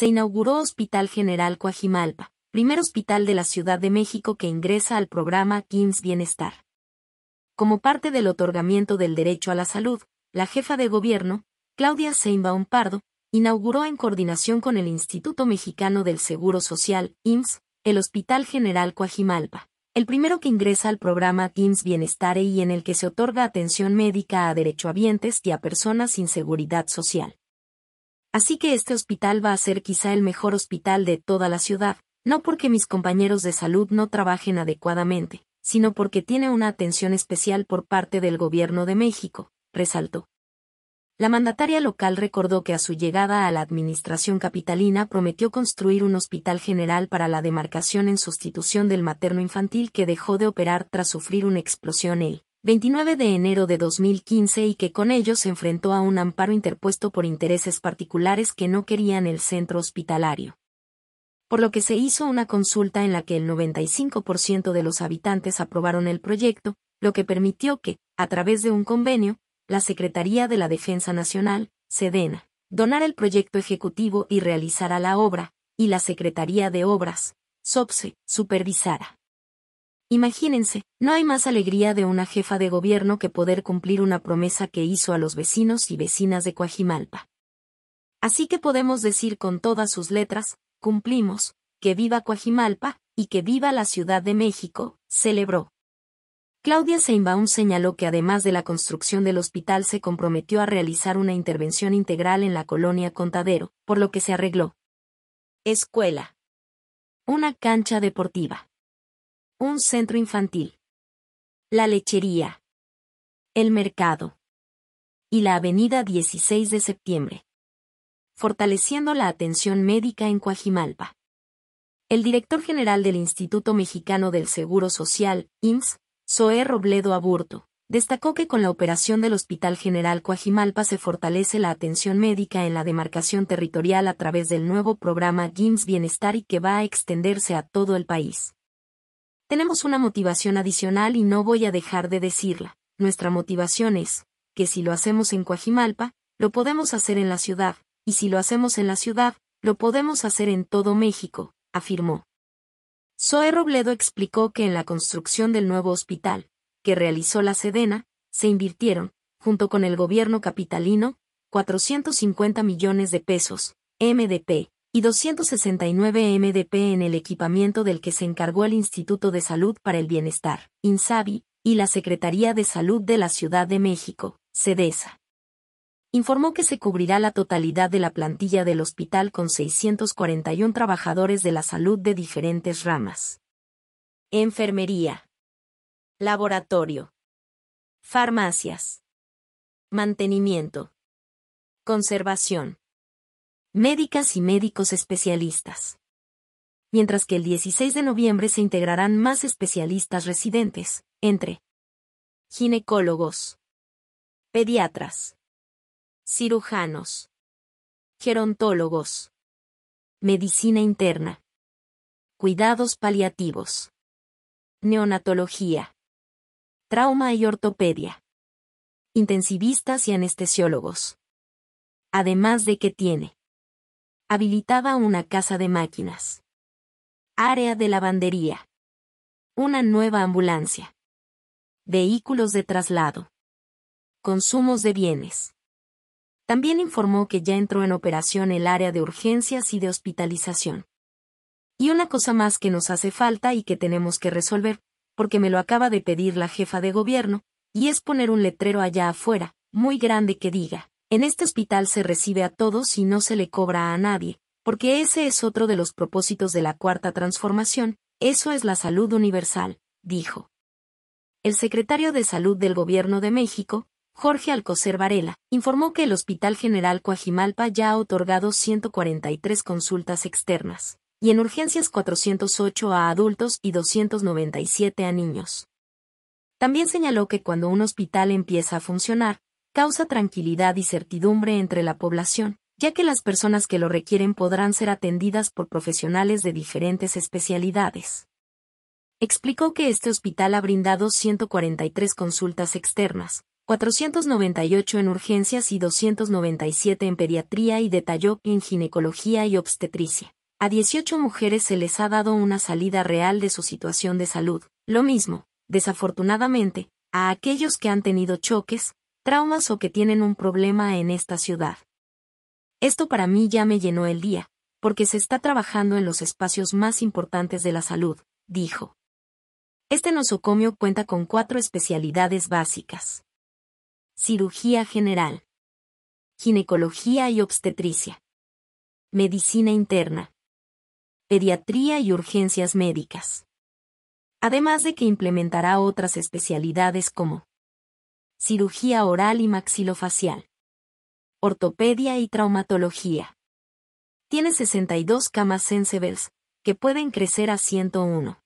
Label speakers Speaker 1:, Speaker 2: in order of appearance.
Speaker 1: se inauguró Hospital General Coajimalpa, primer hospital de la Ciudad de México que ingresa al programa IMSS Bienestar. Como parte del otorgamiento del derecho a la salud, la jefa de gobierno, Claudia Sheinbaum Pardo, inauguró en coordinación con el Instituto Mexicano del Seguro Social, IMSS, el Hospital General Coajimalpa, el primero que ingresa al programa IMSS Bienestar y en el que se otorga atención médica a derechohabientes y a personas sin seguridad social. Así que este hospital va a ser quizá el mejor hospital de toda la ciudad, no porque mis compañeros de salud no trabajen adecuadamente, sino porque tiene una atención especial por parte del Gobierno de México, resaltó. La mandataria local recordó que a su llegada a la administración capitalina prometió construir un hospital general para la demarcación en sustitución del materno-infantil que dejó de operar tras sufrir una explosión el 29 de enero de 2015 y que con ello se enfrentó a un amparo interpuesto por intereses particulares que no querían el centro hospitalario. Por lo que se hizo una consulta en la que el 95% de los habitantes aprobaron el proyecto, lo que permitió que, a través de un convenio, la Secretaría de la Defensa Nacional, SEDENA, donara el proyecto ejecutivo y realizara la obra, y la Secretaría de Obras, SOPSE, supervisara. Imagínense, no hay más alegría de una jefa de gobierno que poder cumplir una promesa que hizo a los vecinos y vecinas de Coajimalpa. Así que podemos decir con todas sus letras, cumplimos, que viva Coajimalpa, y que viva la Ciudad de México, celebró. Claudia Sheinbaum señaló que además de la construcción del hospital se comprometió a realizar una intervención integral en la colonia Contadero, por lo que se arregló escuela, una cancha deportiva, un centro infantil, la lechería, el mercado y la avenida 16 de septiembre, fortaleciendo la atención médica en Coajimalpa. El director general del Instituto Mexicano del Seguro Social, IMSS, Zoé Robledo Aburto, destacó que con la operación del Hospital General Coajimalpa se fortalece la atención médica en la demarcación territorial a través del nuevo programa IMSS Bienestar y que va a extenderse a todo el país. Tenemos una motivación adicional y no voy a dejar de decirla. Nuestra motivación es, que si lo hacemos en Coajimalpa, lo podemos hacer en la ciudad, y si lo hacemos en la ciudad, lo podemos hacer en todo México, afirmó. Zoé Robledo explicó que en la construcción del nuevo hospital, que realizó la SEDENA, se invirtieron, junto con el gobierno capitalino, 450 millones de pesos, MDP, y 269 MDP en el equipamiento del que se encargó el Instituto de Salud para el Bienestar, INSABI, y la Secretaría de Salud de la Ciudad de México, SEDESA. Informó que se cubrirá la totalidad de la plantilla del hospital con 641 trabajadores de la salud de diferentes ramas. Enfermería, laboratorio, farmacias, mantenimiento, conservación, médicas y médicos especialistas. Mientras que el 16 de noviembre se integrarán más especialistas residentes, entre ginecólogos, pediatras, cirujanos, gerontólogos, medicina interna, cuidados paliativos, neonatología, trauma y ortopedia, intensivistas y anestesiólogos. Además de que tiene habilitada una casa de máquinas, área de lavandería, una nueva ambulancia, vehículos de traslado, consumos de bienes. También informó que ya entró en operación el área de urgencias y de hospitalización. Y una cosa más que nos hace falta y que tenemos que resolver, porque me lo acaba de pedir la jefa de gobierno, y es poner un letrero allá afuera, muy grande que diga, en este hospital se recibe a todos y no se le cobra a nadie, porque ese es otro de los propósitos de la Cuarta Transformación, eso es la salud universal, dijo. El secretario de Salud del Gobierno de México, Jorge Alcocer Varela, informó que el Hospital General Coajimalpa ya ha otorgado 143 consultas externas, y en urgencias 408 a adultos y 297 a niños. También señaló que cuando un hospital empieza a funcionar, causa tranquilidad y certidumbre entre la población, ya que las personas que lo requieren podrán ser atendidas por profesionales de diferentes especialidades. Explicó que este hospital ha brindado 143 consultas externas, 498 en urgencias y 297 en pediatría, y detalló que en ginecología y obstetricia a 18 mujeres se les ha dado una salida real de su situación de salud. Lo mismo, desafortunadamente, a aquellos que han tenido choques, traumas o que tienen un problema en esta ciudad. Esto para mí ya me llenó el día, porque se está trabajando en los espacios más importantes de la salud, dijo. Este nosocomio cuenta con 4 especialidades básicas: cirugía general, ginecología y obstetricia, medicina interna, pediatría y urgencias médicas. Además de que implementará otras especialidades como cirugía oral y maxilofacial, ortopedia y traumatología. Tiene 62 camas sensibles, que pueden crecer a 101.